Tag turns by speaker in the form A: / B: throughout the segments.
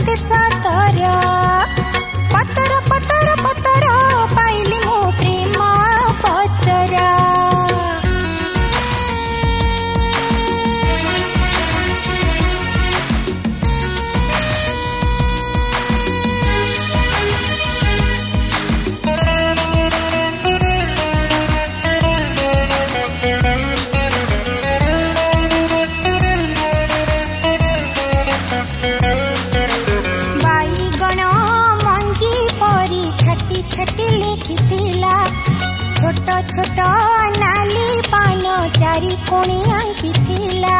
A: मते सतर पतर पतर पतर पाइली मो प्रेम पतर। छटी लिखिथिला छोट छोट नाली पान चारि कोणी अंकिथिला।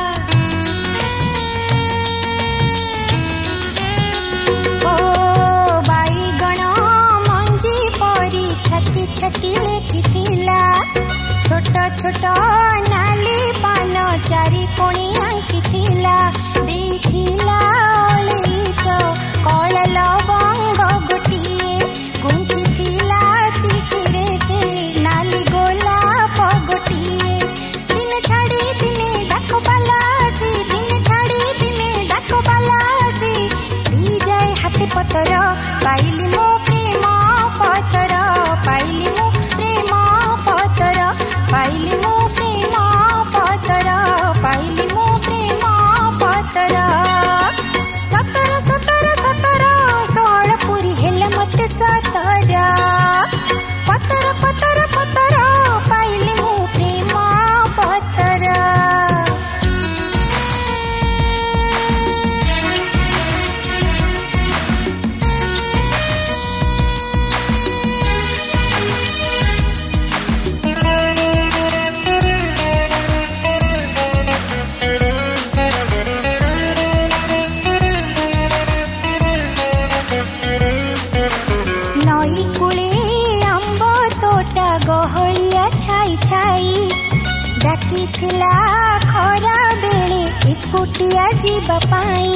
A: ओ बाईगण मंजी परी छटी छटी लिखिथिला छोट छोट नाली पान चारि कोणी अंकिथिला। देखिला ओळीच कळ लवंग गोटिए गुंथी थिला चिठिरे से नाली गोलाप गोटिए। दिन छाड़ी दिने डाक बालासी दिन छाड़ी दिने डाक बालासी दी जाए हाथी पतर पाइली मो प्रेम पतर पाइली मो प्रेम पतर पाइली मो प्रेम पतर पाइली मो प्रेम पतर। सतर सतर सतर सोल पुरी हेले मते सतर पतर पतर पतर पाइली मो प्रेम पतर। नई कूले आंब तोटा गहलिया छाई छाई डाकी थिला खरा बेले एकुटिया जीवा पाई।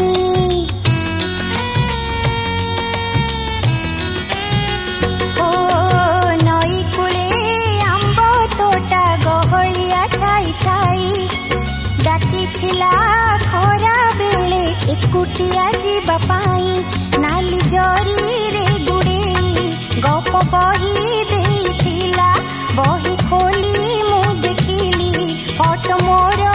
A: ओ नई कूले आंब तोटा गहलिया छाई छाई डाकी थिला खरा बेले एकुटिया जीवा पाई। नाली जरी रे गुड़े गप बही देथिला बही खोली मु देखिली फोटो मोर